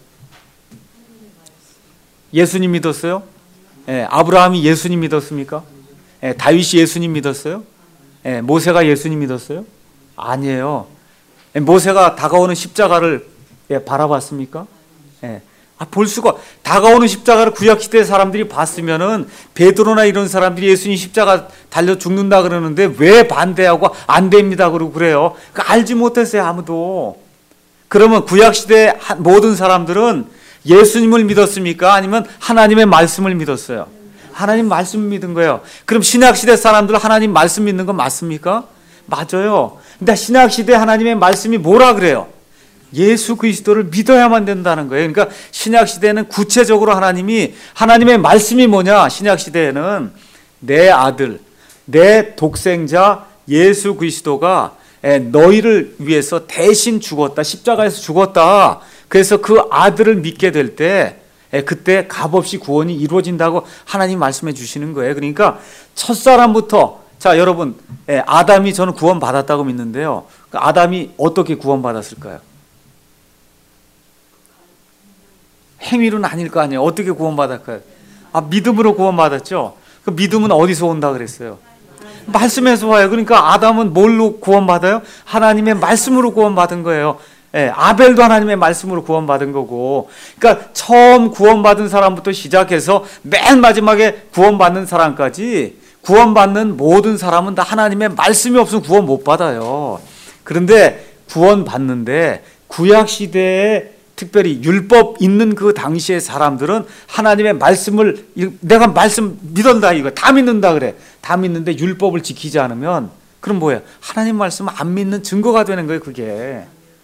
예수님 믿었어요? 아브라함이 예수님 믿었습니까? 다윗이 예수님 믿었어요? 모세가 예수님 믿었어요? 아니에요. 모세가 다가오는 십자가를 바라봤습니까? 볼 수가. 다가오는 십자가를 구약시대 사람들이 봤으면은 베드로나 이런 사람들이 예수님 십자가 달려 죽는다 그러는데 왜 반대하고 안 됩니다 그러고 그래요. 알지 못했어요, 아무도. 그러면 구약시대 모든 사람들은 예수님을 믿었습니까? 아니면 하나님의 말씀을 믿었어요? 하나님 말씀을 믿은 거예요. 그럼 신약시대 사람들 하나님 말씀 믿는 건 맞습니까? 맞아요. 근데 신약시대 하나님의 말씀이 뭐라 그래요? 예수 그리스도를 믿어야만 된다는 거예요. 그러니까 신약시대는 구체적으로 하나님의 말씀이 뭐냐? 신약시대에는 내 아들, 내 독생자 예수 그리스도가 너희를 위해서 대신 죽었다. 십자가에서 죽었다. 그래서 그 아들을 믿게 될 때 그때 값없이 구원이 이루어진다고 하나님 말씀해 주시는 거예요. 그러니까 첫사람부터, 자 여러분, 아담이 저는 구원 받았다고 믿는데요. 아담이 어떻게 구원 받았을까요? 행위로는 아닐 거 아니에요. 어떻게 구원 받았을까요? 믿음으로 구원 받았죠. 그 믿음은 어디서 온다 그랬어요? 말씀에서 와요. 그러니까 아담은 뭘로 구원 받아요? 하나님의 말씀으로 구원 받은 거예요. 아벨도 하나님의 말씀으로 구원받은 거고, 그러니까 처음 구원받은 사람부터 시작해서 맨 마지막에 구원받는 사람까지 구원받는 모든 사람은 다 하나님의 말씀이 없으면 구원 못 받아요. 그런데 구원받는데 구약시대에 특별히 율법 있는 그 당시의 사람들은 하나님의 말씀을, 내가 말씀 믿는다 이거 다 믿는다 그래. 다 믿는데 율법을 지키지 않으면 그럼 뭐예요? 하나님 말씀 안 믿는 증거가 되는 거예요, 그게.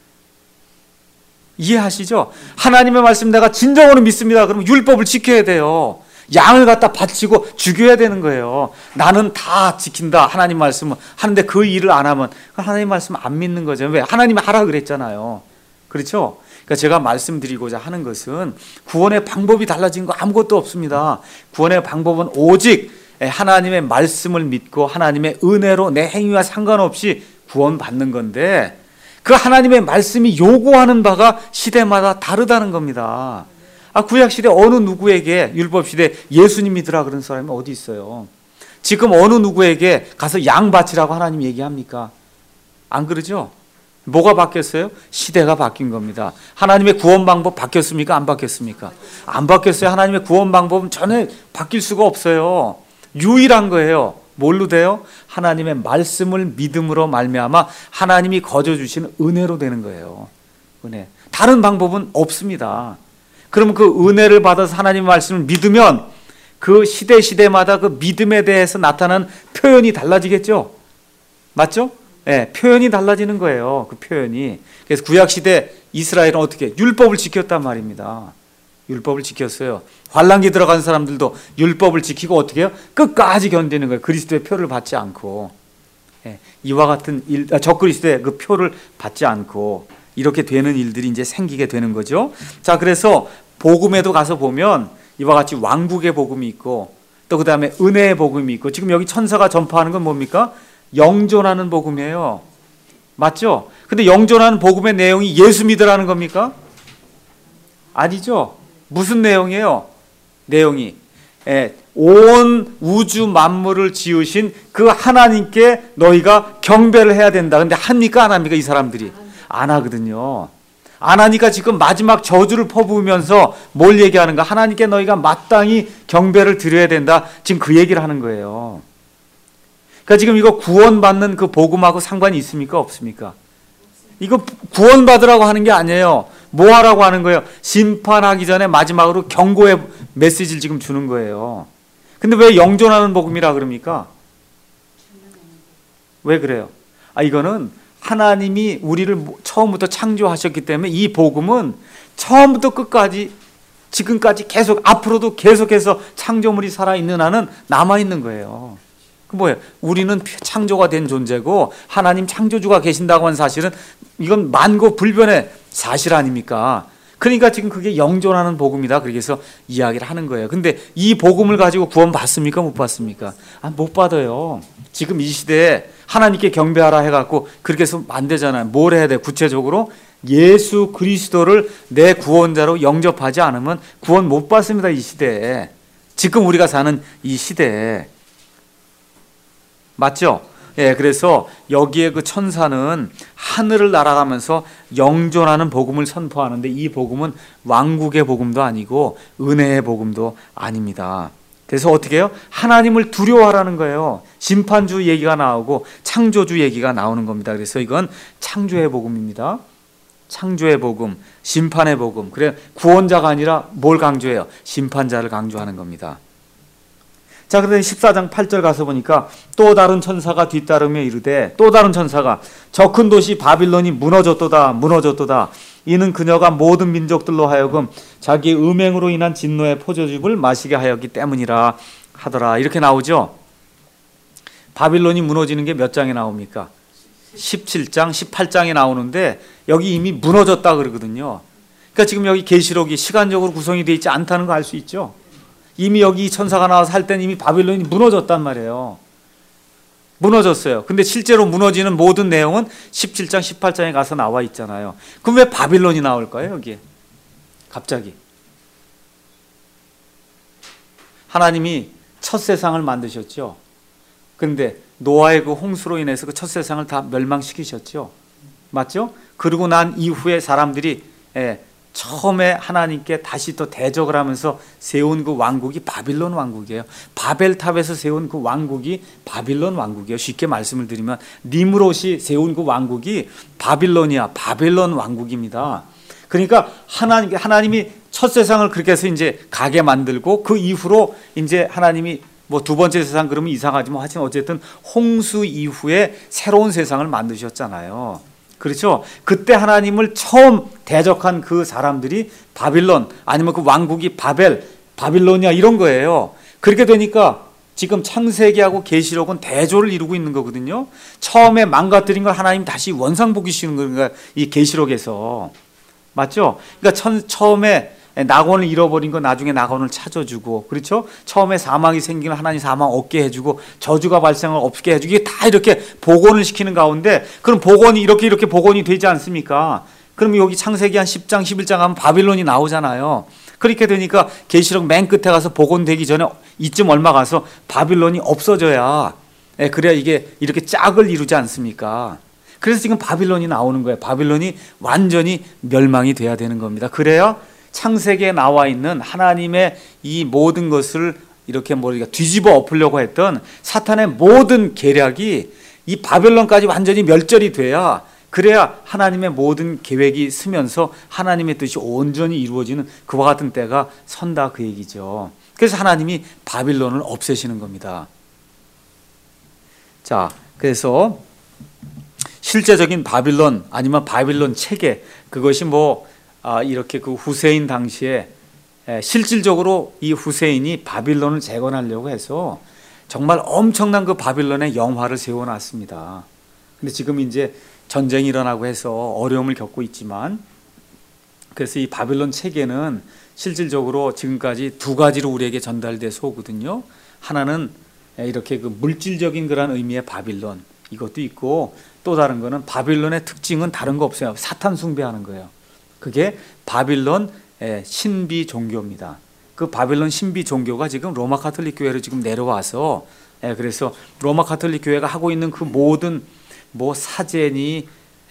이해하시죠? 하나님의 말씀 내가 진정으로 믿습니다. 그러면 율법을 지켜야 돼요. 양을 갖다 바치고 죽여야 되는 거예요. 나는 다 지킨다. 하나님 말씀은 하는데 그 일을 안 하면 하나님 말씀 안 믿는 거죠. 왜? 하나님이 하라 그랬잖아요. 그렇죠? 그러니까 제가 말씀드리고자 하는 것은 구원의 방법이 달라진 거 아무것도 없습니다. 구원의 방법은 오직 하나님의 말씀을 믿고 하나님의 은혜로 내 행위와 상관없이 구원받는 건데, 그 하나님의 말씀이 요구하는 바가 시대마다 다르다는 겁니다. 구약시대 어느 누구에게 율법시대 예수님 믿으라 그런 사람이 어디 있어요? 지금 어느 누구에게 가서 양 바치라고 하나님 얘기합니까? 안 그러죠? 뭐가 바뀌었어요? 시대가 바뀐 겁니다. 하나님의 구원 방법 바뀌었습니까? 안 바뀌었습니까? 안 바뀌었어요. 하나님의 구원 방법은 전혀 바뀔 수가 없어요. 유일한 거예요. 뭘로 돼요? 하나님의 말씀을 믿음으로 말미암아 하나님이 거저 주시는 은혜로 되는 거예요. 은혜. 다른 방법은 없습니다. 그럼 그 은혜를 받아서 하나님의 말씀을 믿으면 그 시대마다 그 믿음에 대해서 나타나는 표현이 달라지겠죠? 맞죠? 표현이 달라지는 거예요. 그 표현이. 그래서 구약시대 이스라엘은 어떻게? 율법을 지켰단 말입니다. 율법을 지켰어요. 환란기 들어간 사람들도 율법을 지키고 어떻게 해요? 끝까지 견디는 거예요. 그리스도의 표를 받지 않고. 이와 같은 일, 적그리스도의 그 표를 받지 않고 이렇게 되는 일들이 이제 생기게 되는 거죠. 자, 그래서 복음에도 가서 보면 이와 같이 왕국의 복음이 있고 또 그 다음에 은혜의 복음이 있고, 지금 여기 천사가 전파하는 건 뭡니까? 영존하는 복음이에요. 맞죠? 근데 영존하는 복음의 내용이 예수 믿으라는 겁니까? 아니죠. 무슨 내용이에요? 내용이 온 우주 만물을 지으신 그 하나님께 너희가 경배를 해야 된다. 근데 합니까? 안 합니까? 이 사람들이 안 하거든요. 안 하니까 지금 마지막 저주를 퍼부으면서 뭘 얘기하는가? 하나님께 너희가 마땅히 경배를 드려야 된다. 지금 그 얘기를 하는 거예요. 그러니까 지금 이거 구원받는 그 복음하고 상관이 있습니까? 없습니까? 이거 구원받으라고 하는 게 아니에요. 뭐 하라고 하는 거예요? 심판하기 전에 마지막으로 경고의 메시지를 지금 주는 거예요. 근데 왜 영존하는 복음이라 그럽니까? 왜 그래요? 이거는 하나님이 우리를 처음부터 창조하셨기 때문에 이 복음은 처음부터 끝까지 지금까지 계속 앞으로도 계속해서 창조물이 살아있는 한은 남아있는 거예요. 그 뭐예요? 우리는 창조가 된 존재고 하나님 창조주가 계신다고 하는 사실은 이건 만고불변의 사실 아닙니까? 그러니까 지금 그게 영존하는 복음이다. 그렇게 해서 이야기를 하는 거예요. 근데 이 복음을 가지고 구원 받습니까? 못 받습니까? 못 받아요. 지금 이 시대에 하나님께 경배하라 해갖고 그렇게 해서 안 되잖아요. 뭘 해야 돼? 구체적으로 예수 그리스도를 내 구원자로 영접하지 않으면 구원 못 받습니다. 이 시대에. 지금 우리가 사는 이 시대에. 맞죠? 예, 그래서 여기에 그 천사는 하늘을 날아가면서 영존하는 복음을 선포하는데 이 복음은 왕국의 복음도 아니고 은혜의 복음도 아닙니다. 그래서 어떻게 해요? 하나님을 두려워하라는 거예요. 심판주 얘기가 나오고 창조주 얘기가 나오는 겁니다. 그래서 이건 창조의 복음입니다. 창조의 복음, 심판의 복음. 그래 구원자가 아니라 뭘 강조해요? 심판자를 강조하는 겁니다. 자, 그런데 14장 8절 가서 보니까 또 다른 천사가 뒤따르며 이르되 또 다른 천사가 저 큰 도시 바빌론이 무너졌도다 무너졌도다 이는 그녀가 모든 민족들로 하여금 자기의 음행으로 인한 진노의 포도즙을 마시게 하였기 때문이라 하더라. 이렇게 나오죠. 바빌론이 무너지는 게 몇 장에 나옵니까? 17장, 18장에 나오는데 여기 이미 무너졌다 그러거든요. 그러니까 지금 여기 계시록이 시간적으로 구성이 되어 있지 않다는 거 알 수 있죠. 이미 여기 천사가 나와서 할 때는 이미 바빌론이 무너졌단 말이에요. 무너졌어요. 근데 실제로 무너지는 모든 내용은 17장, 18장에 가서 나와 있잖아요. 그럼 왜 바빌론이 나올까요, 여기에? 갑자기. 하나님이 첫 세상을 만드셨죠. 근데 노아의 그 홍수로 인해서 그 첫 세상을 다 멸망시키셨죠. 맞죠? 그러고 난 이후에 사람들이 처음에 하나님께 다시 또 대적을 하면서 세운 그 왕국이 바빌론 왕국이에요. 바벨탑에서 세운 그 왕국이 바빌론 왕국이에요. 쉽게 말씀을 드리면 니므롯이 세운 그 왕국이 바빌론이야. 바벨론 왕국입니다. 그러니까 하나님이 첫 세상을 그렇게 해서 이제 가게 만들고 그 이후로 이제 하나님이 뭐 두 번째 세상 그러면 이상하지만 하여튼 어쨌든 홍수 이후에 새로운 세상을 만드셨잖아요. 그렇죠? 그때 하나님을 처음 대적한 그 사람들이 바빌론 아니면 그 왕국이 바빌로니아 이런 거예요. 그렇게 되니까 지금 창세기하고 계시록은 대조를 이루고 있는 거거든요. 처음에 망가뜨린 걸 하나님 다시 원상복귀시키는 거예요. 이 계시록에서. 맞죠? 그러니까 처음에 낙원을 잃어버린 거 나중에 낙원을 찾아주고, 그렇죠? 처음에 사망이 생기면 하나님 사망 없게 해주고 저주가 발생을 없게 해주고 이게 다 이렇게 복원을 시키는 가운데 그럼 복원이 이렇게 복원이 되지 않습니까? 그럼 여기 창세기 한 10장 11장 하면 바빌론이 나오잖아요. 그렇게 되니까 계시록 맨 끝에 가서 복원되기 전에 이쯤 얼마 가서 바빌론이 없어져야 그래야 이게 이렇게 짝을 이루지 않습니까? 그래서 지금 바빌론이 나오는 거예요. 바빌론이 완전히 멸망이 돼야 되는 겁니다. 그래야 창세기에 나와 있는 하나님의 이 모든 것을 이렇게 뒤집어 엎으려고 했던 사탄의 모든 계략이 이 바벨론까지 완전히 멸절이 돼야 그래야 하나님의 모든 계획이 서면서 하나님의 뜻이 온전히 이루어지는 그와 같은 때가 선다 그 얘기죠. 그래서 하나님이 바빌론을 없애시는 겁니다. 자, 그래서 실제적인 바빌론 아니면 바빌론 체계 그것이 이렇게 그 후세인 당시에 실질적으로 이 후세인이 바빌론을 재건하려고 해서 정말 엄청난 그 바빌론의 영화를 세워놨습니다. 근데 지금 이제 전쟁이 일어나고 해서 어려움을 겪고 있지만 그래서 이 바빌론 체계는 실질적으로 지금까지 두 가지로 우리에게 전달돼서 오거든요. 하나는 이렇게 그 물질적인 그런 의미의 바빌론 이것도 있고 또 다른 거는 바빌론의 특징은 다른 거 없어요. 사탄 숭배하는 거예요. 그게 바빌론 신비 종교입니다. 그 바빌론 신비 종교가 지금 로마 가톨릭 교회로 지금 내려와서 그래서 로마 가톨릭 교회가 하고 있는 그 모든 사제니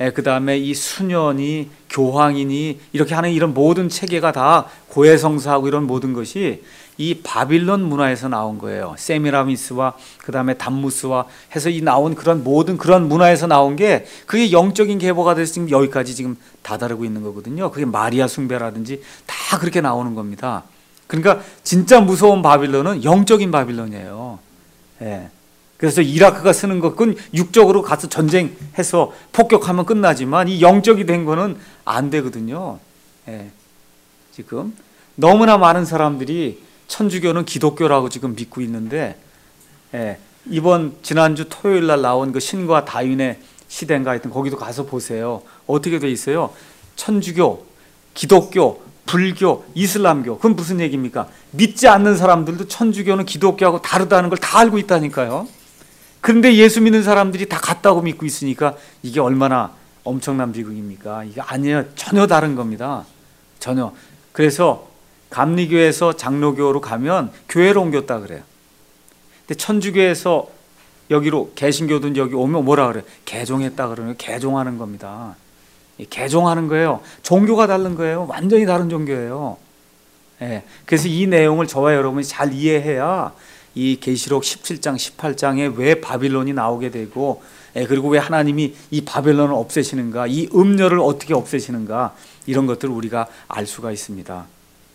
그 다음에 이 수년이 교황이니 이렇게 하는 이런 모든 체계가 다 고해성사하고 이런 모든 것이 이 바빌론 문화에서 나온 거예요. 세미라미스와 그 다음에 담무스와 해서 이 나온 그런 모든 그런 문화에서 나온 게 그게 영적인 계보가 돼서 지금 여기까지 지금 다다르고 있는 거거든요. 그게 마리아 숭배라든지 다 그렇게 나오는 겁니다. 그러니까 진짜 무서운 바빌론은 영적인 바빌론이에요. 예. 그래서 이라크가 쓰는 것은 육적으로 가서 전쟁해서 폭격하면 끝나지만 이 영적이 된 거는 안 되거든요. 예. 지금 너무나 많은 사람들이 천주교는 기독교라고 지금 믿고 있는데, 예. 이번 지난주 토요일 날 나온 그 신과 다윈의 시대인가 하여튼 거기도 가서 보세요. 어떻게 돼 있어요? 천주교, 기독교, 불교, 이슬람교. 그건 무슨 얘기입니까? 믿지 않는 사람들도 천주교는 기독교하고 다르다는 걸 다 알고 있다니까요. 그런데 예수 믿는 사람들이 다 같다고 믿고 있으니까 이게 얼마나 엄청난 비극입니까? 이게 아니에요. 전혀 다른 겁니다. 전혀. 그래서 감리교에서 장로교로 가면 교회로 옮겼다 그래요. 근데 천주교에서 여기로 개신교든 여기 오면 뭐라 그래요? 개종했다 그러면 개종하는 겁니다. 개종하는 거예요. 종교가 다른 거예요. 완전히 다른 종교예요. 예. 그래서 이 내용을 저와 여러분이 잘 이해해야 이 계시록 17장, 18장에 왜 바빌론이 나오게 되고, 그리고 왜 하나님이 이 바빌론을 없애시는가, 이 음녀를 어떻게 없애시는가, 이런 것들을 우리가 알 수가 있습니다.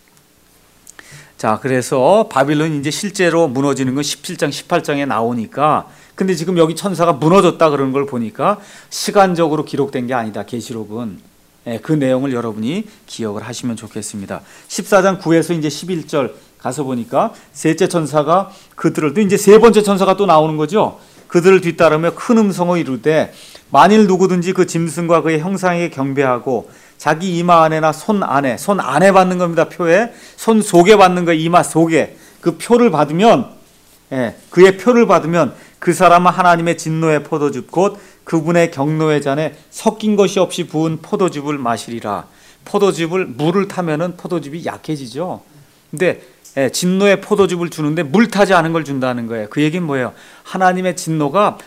자, 그래서 바빌론이 이제 실제로 무너지는 건 17장, 18장에 나오니까, 근데 지금 여기 천사가 무너졌다 그러는 걸 보니까 시간적으로 기록된 게 아니다, 계시록은. 그 내용을 여러분이 기억을 하시면 좋겠습니다. 14장 9에서 이제 11절 가서 보니까 셋째 천사가 그들을, 또 이제 세 번째 천사가 또 나오는 거죠. 그들을 뒤따르며 큰 음성을 이루되 만일 누구든지 그 짐승과 그의 형상에게 경배하고 자기 이마 안에나 손 안에 받는 겁니다. 표에 손 속에 받는 거, 이마 속에 그 표를 받으면, 그의 표를 받으면 그 사람은 하나님의 진노의 포도즙 곧 그분의 경노의 잔에 섞인 것이 없이 부은 포도즙을 마시리라. 포도즙을, 물을 타면은 포도즙이 약해지죠. 근데 진노의 포도즙을 주는데 물 타지 않은 걸 준다는 거예요. 그 얘기는 뭐예요? 하나님의 진노가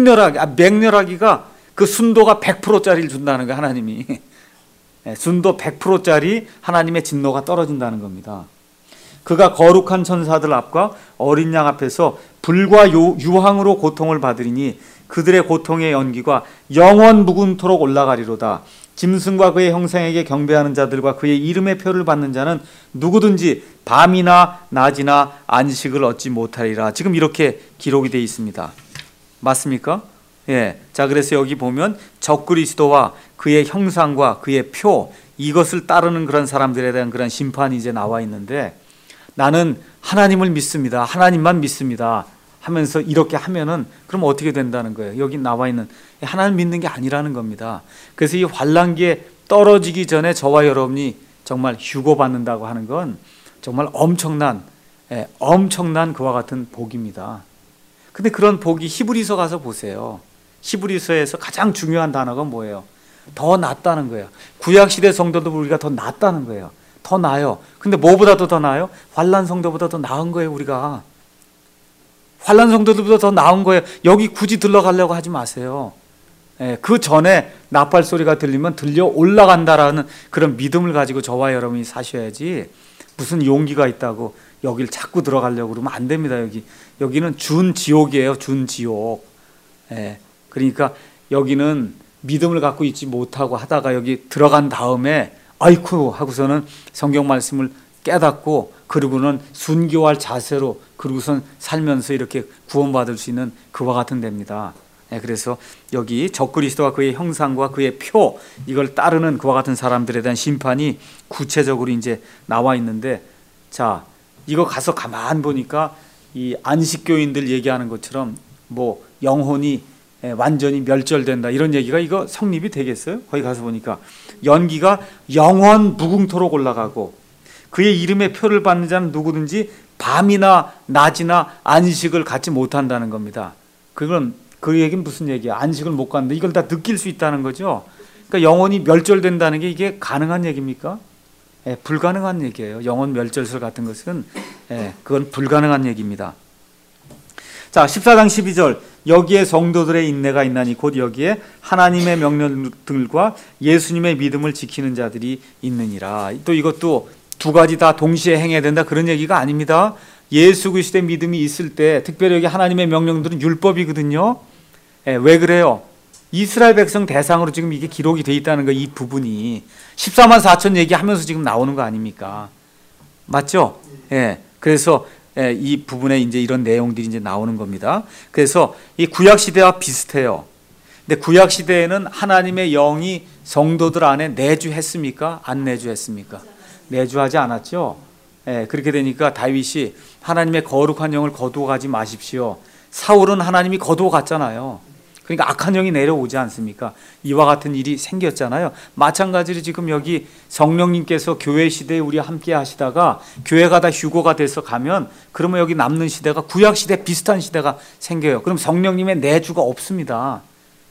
맹렬하기가 그 순도가 100%짜리를 준다는 거예요. 하나님이. 순도 100%짜리 하나님의 진노가 떨어진다는 겁니다. 그가 거룩한 천사들 앞과 어린 양 앞에서 불과 유황으로 고통을 받으리니 그들의 고통의 연기가 영원 무궁토록 올라가리로다. 짐승과 그의 형상에게 경배하는 자들과 그의 이름의 표를 받는 자는 누구든지 밤이나 낮이나 안식을 얻지 못하리라. 지금 이렇게 기록이 되어 있습니다. 맞습니까? 예. 자, 그래서 여기 보면 적그리스도와 그의 형상과 그의 표, 이것을 따르는 그런 사람들에 대한 그런 심판이 이제 나와 있는데, 나는 하나님을 믿습니다, 하나님만 믿습니다 하면서 이렇게 하면은 그럼 어떻게 된다는 거예요? 여기 나와 있는 하나님 믿는 게 아니라는 겁니다. 그래서 이 환란기에 떨어지기 전에 저와 여러분이 정말 휴거받는다고 하는 건 정말 엄청난 그와 같은 복입니다. 근데 그런 복이 히브리서 가서 보세요. 히브리서에서 가장 중요한 단어가 뭐예요? 더 낫다는 거예요. 구약시대 성도도 우리가 더 낫다는 거예요. 더 나아요. 근데 뭐보다도 더 나아요? 환란 성도보다 더 나은 거예요. 우리가 환란 성도들보다 더 나은 거예요. 여기 굳이 들러가려고 하지 마세요. 그 전에 나팔 소리가 들리면 들려 올라간다라는 그런 믿음을 가지고 저와 여러분이 사셔야지, 무슨 용기가 있다고 여길 자꾸 들어가려고 그러면 안 됩니다. 여기는 준지옥이에요. 준지옥. 그러니까 여기는 믿음을 갖고 있지 못하고 하다가 여기 들어간 다음에 아이쿠 하고서는 성경 말씀을 깨닫고 그리고는 순교할 자세로 그러고선 살면서 이렇게 구원받을 수 있는 그와 같은 데입니다. 그래서 여기 적그리스도와 그의 형상과 그의 표, 이걸 따르는 그와 같은 사람들에 대한 심판이 구체적으로 이제 나와 있는데, 자, 이거 가서 가만 보니까 이 안식교인들 얘기하는 것처럼 뭐 영혼이 완전히 멸절된다 이런 얘기가 이거 성립이 되겠어요? 거기 가서 보니까 연기가 영원 무궁토록 올라가고 그의 이름의 표를 받는 자는 누구든지 밤이나 낮이나 안식을 갖지 못한다는 겁니다. 그건 그 얘기는 무슨 얘기야? 안식을 못 갖는데 이걸 다 느낄 수 있다는 거죠. 그러니까 영혼이 멸절된다는 게 이게 가능한 얘기입니까? 불가능한 얘기예요. 영혼 멸절설 같은 것은 그건 불가능한 얘기입니다. 자, 14장 12절. 여기에 성도들의 인내가 있나니 곧 여기에 하나님의 명령들과 예수님의 믿음을 지키는 자들이 있느니라. 또 이것도 두 가지 다 동시에 행해야 된다 그런 얘기가 아닙니다. 예수 그리스도의 믿음이 있을 때 특별히 여기 하나님의 명령들은 율법이거든요. 왜 그래요? 이스라엘 백성 대상으로 지금 이게 기록이 돼 있다는 거, 이 부분이 14만 4천 얘기하면서 지금 나오는 거 아닙니까? 맞죠? 그래서 이 부분에 이제 이런 내용들이 이제 나오는 겁니다. 그래서 이 구약 시대와 비슷해요. 근데 구약 시대에는 하나님의 영이 성도들 안에 내주했습니까? 안 내주했습니까? 내주하지 않았죠. 그렇게 되니까 다윗이 하나님의 거룩한 영을 거두어 가지 마십시오. 사울은 하나님이 거두어 갔잖아요. 그러니까 악한 영이 내려오지 않습니까? 이와 같은 일이 생겼잖아요. 마찬가지로 지금 여기 성령님께서 교회 시대에 우리와 함께 하시다가 교회가 다 휴고가 돼서 가면 그러면 여기 남는 시대가 구약 시대 비슷한 시대가 생겨요. 그럼 성령님의 내주가 없습니다.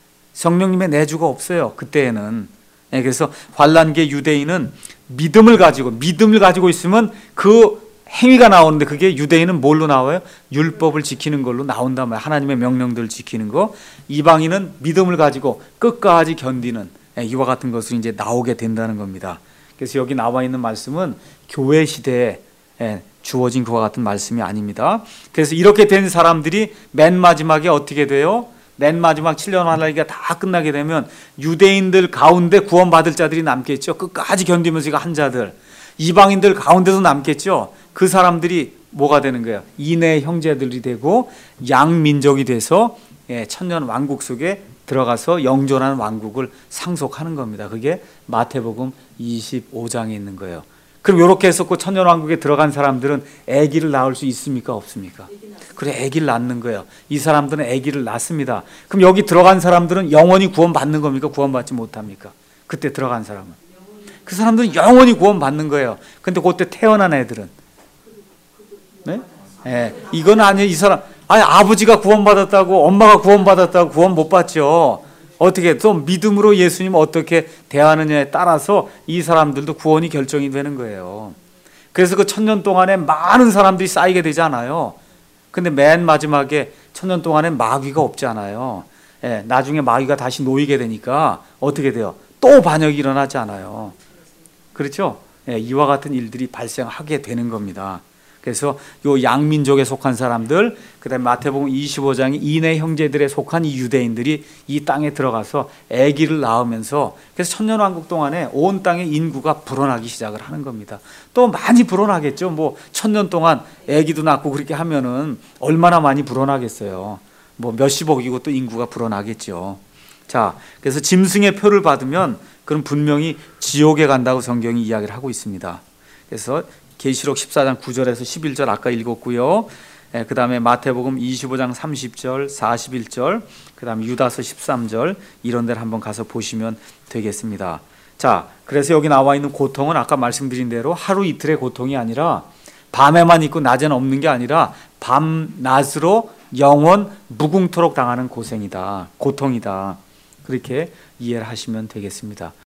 성령님의 내주가 없어요. 그때에는. 그래서 환란기의 유대인은 믿음을 가지고 있으면 그 행위가 나오는데 그게 유대인은 뭘로 나와요? 율법을 지키는 걸로 나온단 말이에요. 하나님의 명령들을 지키는 거. 이방인은 믿음을 가지고 끝까지 견디는 이와 같은 것으로 이제 나오게 된다는 겁니다. 그래서 여기 나와 있는 말씀은 교회 시대에 주어진 그와 같은 말씀이 아닙니다. 그래서 이렇게 된 사람들이 맨 마지막에 어떻게 돼요? 맨 마지막 7년 환란기가 다 끝나게 되면 유대인들 가운데 구원받을 자들이 남겠죠. 끝까지 견디면서 한 자들. 이방인들 가운데도 남겠죠. 그 사람들이 뭐가 되는 거예요? 인의 형제들이 되고 양민족이 돼서 천년 왕국 속에 들어가서 영존하는 왕국을 상속하는 겁니다. 그게 마태복음 25장에 있는 거예요. 그럼 이렇게 해서 그 천년 왕국에 들어간 사람들은 아기를 낳을 수 있습니까? 없습니까? 그래, 아기를 낳는 거예요. 이 사람들은 아기를 낳습니다. 그럼 여기 들어간 사람들은 영원히 구원받는 겁니까? 구원받지 못합니까? 그때 들어간 사람은. 그 사람들은 영원히 구원받는 거예요. 근데 그때 태어난 애들은 이건 아니에요. 이 사람 아버지가 구원받았다고 엄마가 구원받았다고 구원 못 받죠. 어떻게 또 믿음으로 예수님 어떻게 대하느냐에 따라서 이 사람들도 구원이 결정이 되는 거예요. 그래서 그 천년 동안에 많은 사람들이 쌓이게 되지 않아요. 근데 맨 마지막에 천년 동안에 마귀가 없지 않아요. 나중에 마귀가 다시 놓이게 되니까 어떻게 돼요? 또 반역이 일어나지 않아요. 그렇죠? 이와 같은 일들이 발생하게 되는 겁니다. 그래서 요 양민족에 속한 사람들, 그다음에 마태복음 25장이 이내 형제들에 속한 이 유대인들이 이 땅에 들어가서 아기를 낳으면서 그래서 천년왕국 동안에 온 땅의 인구가 불어나기 시작을 하는 겁니다. 또 많이 불어나겠죠. 뭐 천년 동안 아기도 낳고 그렇게 하면은 얼마나 많이 불어나겠어요. 뭐 몇십억이고 또 인구가 불어나겠죠. 자, 그래서 짐승의 표를 받으면 그럼 분명히 지옥에 간다고 성경이 이야기를 하고 있습니다. 그래서 계시록 14장 9절에서 11절 아까 읽었고요. 그 다음에 마태복음 25장 30절, 41절, 그 다음에 유다서 13절 이런 데를 한번 가서 보시면 되겠습니다. 자, 그래서 여기 나와 있는 고통은 아까 말씀드린 대로 하루 이틀의 고통이 아니라 밤에만 있고 낮에는 없는 게 아니라 밤낮으로 영원 무궁토록 당하는 고생이다, 고통이다. 그렇게 이해를 하시면 되겠습니다.